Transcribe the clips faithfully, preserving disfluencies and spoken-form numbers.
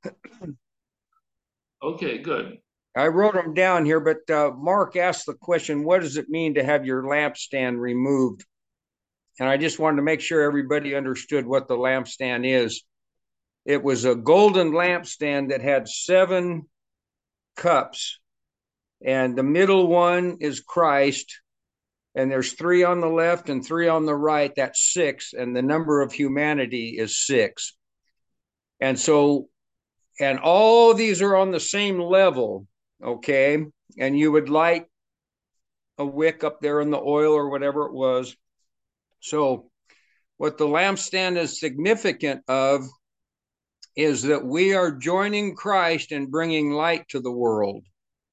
Okay, good. I wrote them down here, but uh, Mark asked the question, what does it mean to have your lampstand removed? And I just wanted to make sure everybody understood what the lampstand is. It was a golden lampstand that had seven cups, and the middle one is Christ, and there's three on the left and three on the right. That's six, and the number of humanity is six. And so, and all these are on the same level, okay? And you would light a wick up there in the oil or whatever it was. So, what the lampstand is significant of is that we are joining Christ and bringing light to the world.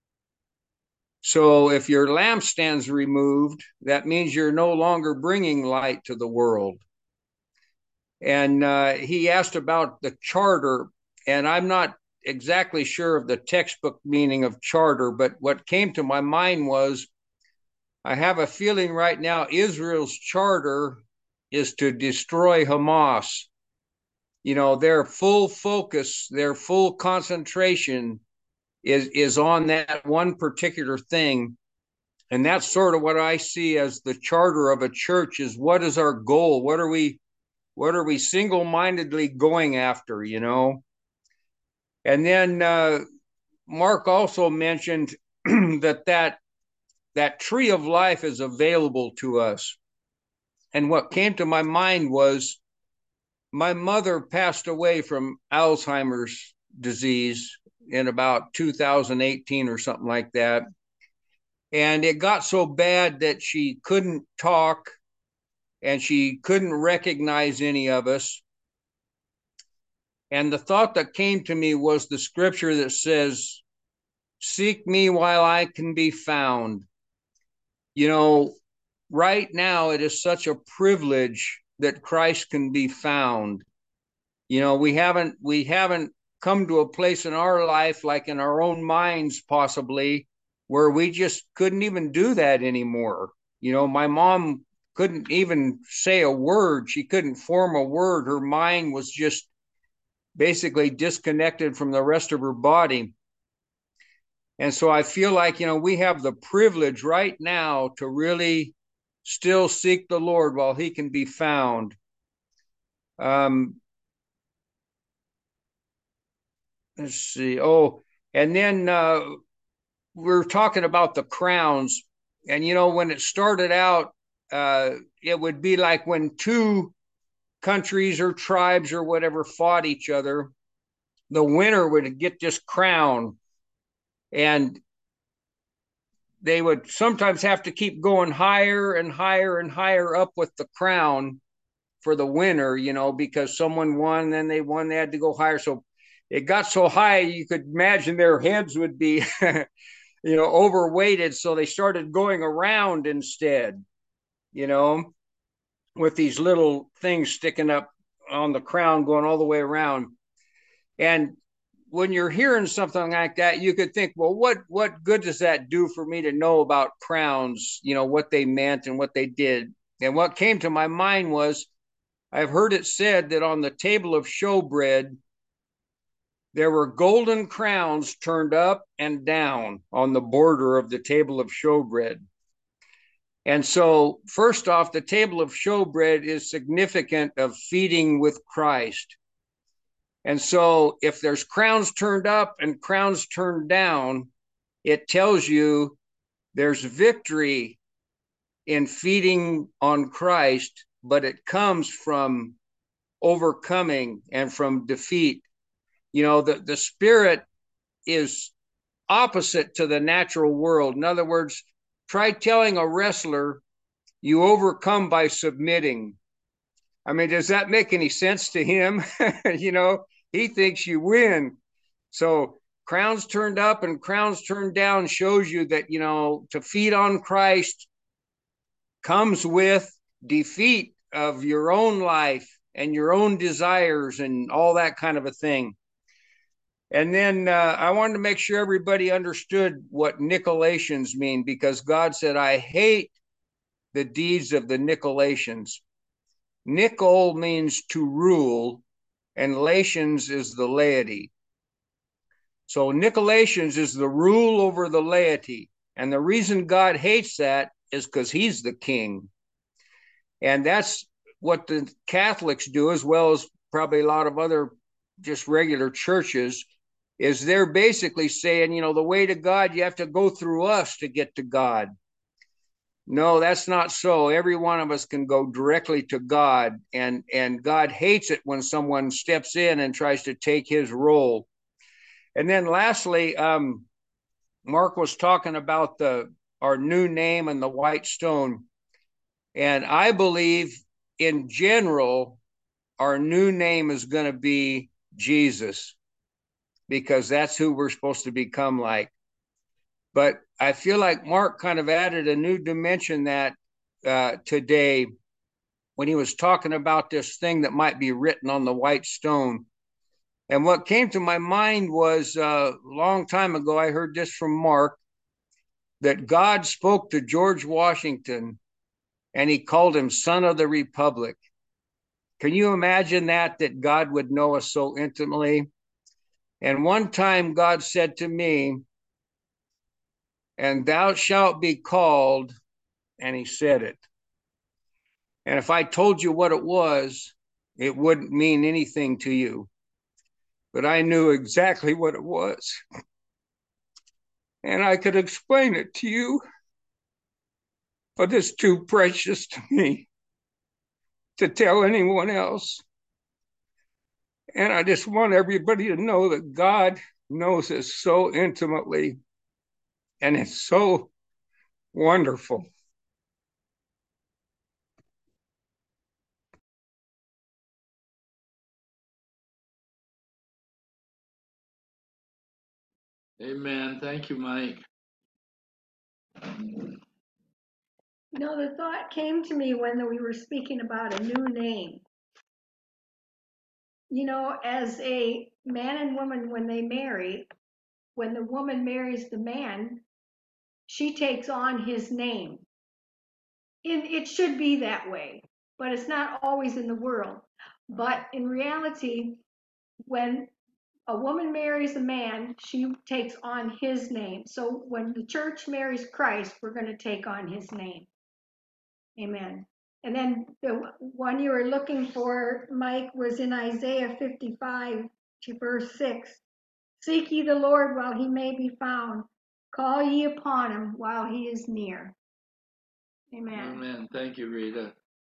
So, if your lampstand's removed, that means you're no longer bringing light to the world. And uh, he asked about the charter, and I'm not exactly sure of the textbook meaning of charter, but what came to my mind was I have a feeling right now Israel's charter is to destroy Hamas. You know, their full focus, their full concentration is is on that one particular thing. And that's sort of what I see as the charter of a church is what is our goal? What are we what are we single-mindedly going after, you know? And then uh, Mark also mentioned that that that tree of life is available to us. And what came to my mind was my mother passed away from Alzheimer's disease in about two thousand eighteen or something like that. And it got so bad that she couldn't talk and she couldn't recognize any of us. And the thought that came to me was the scripture that says, seek me while I can be found. You know, right now it is such a privilege that Christ can be found. You know, we haven't we haven't come to a place in our life, like in our own minds possibly, where we just couldn't even do that anymore. You know, my mom couldn't even say a word. She couldn't form a word. Her mind was just basically disconnected from the rest of her body. And so I feel like, you know, we have the privilege right now to really still seek the Lord while he can be found. Um, let's see. Oh, and then uh, we're talking about the crowns. And, you know, when it started out, uh, it would be like when two countries or tribes or whatever fought each other, the winner would get this crown. And they would sometimes have to keep going higher and higher and higher up with the crown for the winner, you know, because someone won, then they won, they had to go higher. So it got so high, you could imagine their heads would be, you know, overweighted. So they started going around instead, you know, with these little things sticking up on the crown going all the way around. And when you're hearing something like that, you could think, well, what what good does that do for me to know about crowns, you know, what they meant and what they did? And what came to my mind was I've heard it said that on the table of showbread, there were golden crowns turned up and down on the border of the table of showbread. And so, first off, the table of showbread is significant of feeding with Christ. And so, if there's crowns turned up and crowns turned down, it tells you there's victory in feeding on Christ, but it comes from overcoming and from defeat. You know, the, the spirit is opposite to the natural world. In other words, try telling a wrestler you overcome by submitting. I mean, does that make any sense to him? You know, he thinks you win. So crowns turned up and crowns turned down shows you that, you know, to feed on Christ comes with defeat of your own life and your own desires and all that kind of a thing. And then uh, I wanted to make sure everybody understood what Nicolaitans mean because God said, I hate the deeds of the Nicolaitans. Nicol means to rule, and Lations is the laity. So Nicolaitans is the rule over the laity. And the reason God hates that is because he's the king. And that's what the Catholics do, as well as probably a lot of other just regular churches, is they're basically saying, you know, the way to God, you have to go through us to get to God. No, that's not so. Every one of us can go directly to God, and and God hates it when someone steps in and tries to take his role. And then lastly, um, Mark was talking about the our new name and the white stone. And I believe in general, our new name is going to be Jesus, because that's who we're supposed to become like. But I feel like Mark kind of added a new dimension that uh, today when he was talking about this thing that might be written on the white stone. And what came to my mind was a uh, long time ago, I heard this from Mark, that God spoke to George Washington and he called him Son of the Republic. Can you imagine that, that God would know us so intimately? And one time God said to me, and thou shalt be called, and he said it. And if I told you what it was, it wouldn't mean anything to you. But I knew exactly what it was. And I could explain it to you, but it's too precious to me to tell anyone else. And I just want everybody to know that God knows us so intimately, and it's so wonderful. Amen. Thank you, Mike. You know, the thought came to me when we were speaking about a new name. You know, as a man and woman, when they marry, when the woman marries the man, she takes on his name. And it should be that way, but it's not always in the world. But in reality, when a woman marries a man, she takes on his name. So when the church marries Christ, we're going to take on his name. Amen. And then the one you were looking for, Mike, was in Isaiah fifty-five to verse six. Seek ye the Lord while he may be found. Call ye upon him while he is near. Amen. Amen. Thank you, Rita.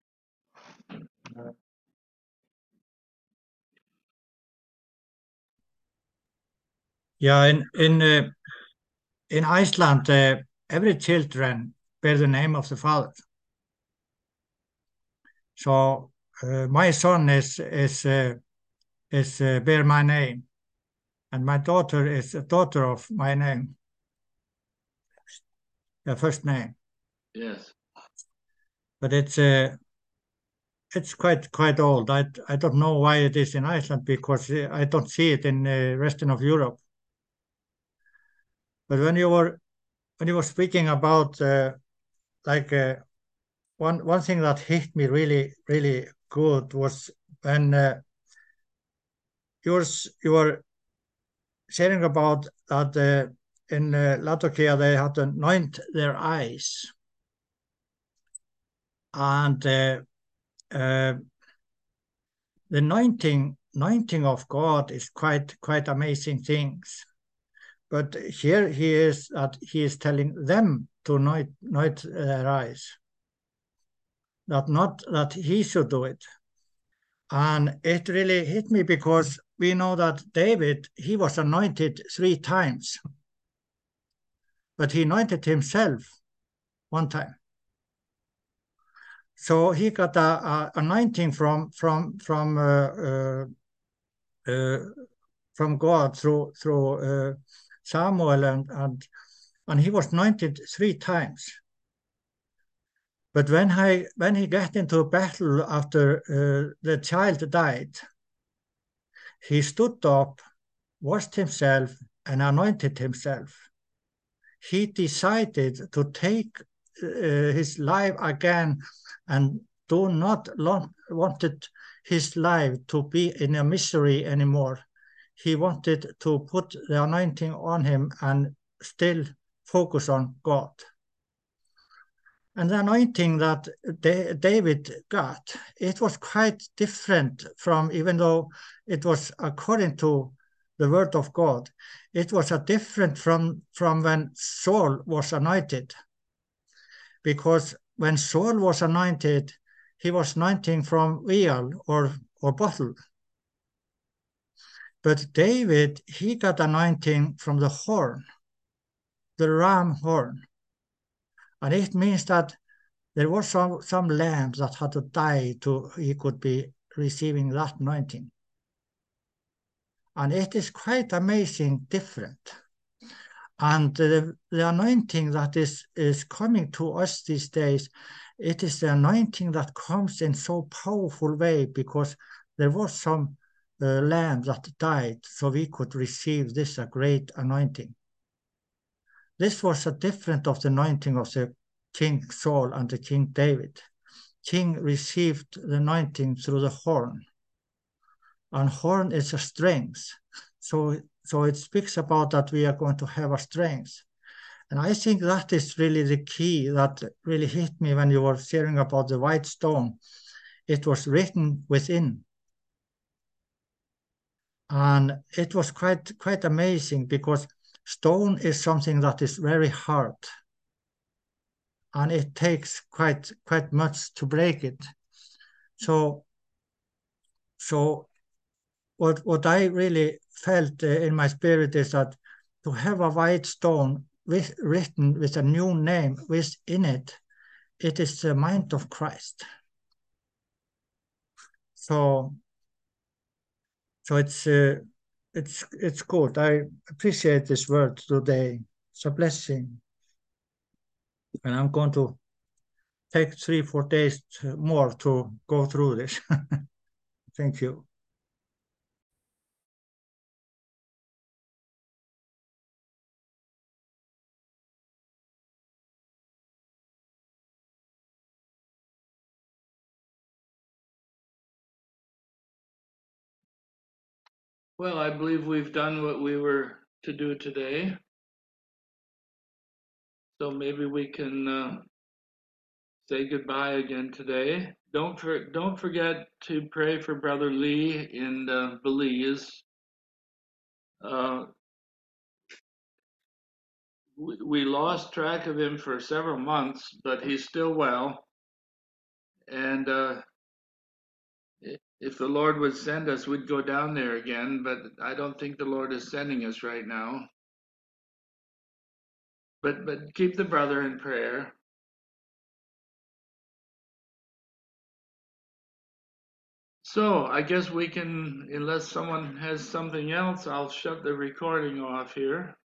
Yeah, in in uh, in Iceland, uh, every children bear the name of the father. So uh, my son is is uh, is uh, bear my name, and my daughter is a daughter of my name, the first name. Yes. But it's uh, it's quite quite old. I I don't know why it is in Iceland, because I don't see it in the uh, rest of Europe. But when you were when you were speaking about uh, like uh, one one thing that hit me really really good was when uh, you were you were sharing about that uh, in uh, Laodicea they had to anoint their eyes, and uh, uh, the anointing anointing of God is quite quite amazing things. But here he is that he is telling them to anoint, anoint their eyes, that not that he should do it. And it really hit me, because we know that David, he was anointed three times, but he anointed himself one time. So he got a, a anointing from from from uh, uh, uh, from God through through uh, Samuel, and and and he was anointed three times. But when I when he got into a battle after uh, the child died, he stood up, washed himself, and anointed himself. He decided to take uh, his life again, and do not long, wanted his life to be in a misery anymore. he wanted to put the anointing on him and still focus on God. And the anointing that David got, it was quite different from, even though it was according to the word of God, it was a different from, from when Saul was anointed. Because when Saul was anointed, he was anointing from vial or, or bottle. But David, he got anointing from the horn, the ram horn. And it means that there was some, some lambs that had to die to he could be receiving that anointing. And it is quite amazing different. And the, the anointing that is, is coming to us these days, it is the anointing that comes in so powerful way because there was some uh, lambs that died so we could receive this a great anointing. This was a different of the anointing of the King Saul and the King David. King received the anointing through the horn. And horn is a strength. So, so it speaks about that we are going to have a strength. And I think that is really the key that really hit me when you were sharing about the white stone. It was written within. And it was quite, quite amazing because stone is something that is very hard. And it takes quite, quite much to break it. So, so what, what I really felt uh, in my spirit is that to have a white stone with, written with a new name within it, it is the mind of Christ. So, so it's uh, it's it's good. I appreciate this word today. It's a blessing, and I'm going to take three, four days more to go through this. Thank you. Well, I believe we've done what we were to do today. So maybe we can uh, say goodbye again today. Don't for, don't forget to pray for Brother Lee in uh, Belize. Uh, we, we lost track of him for several months, but he's still well. And uh, if the Lord would send us, we'd go down there again, but I don't think the Lord is sending us right now. But but keep the brother in prayer. So I guess we can, unless someone has something else, I'll shut the recording off here.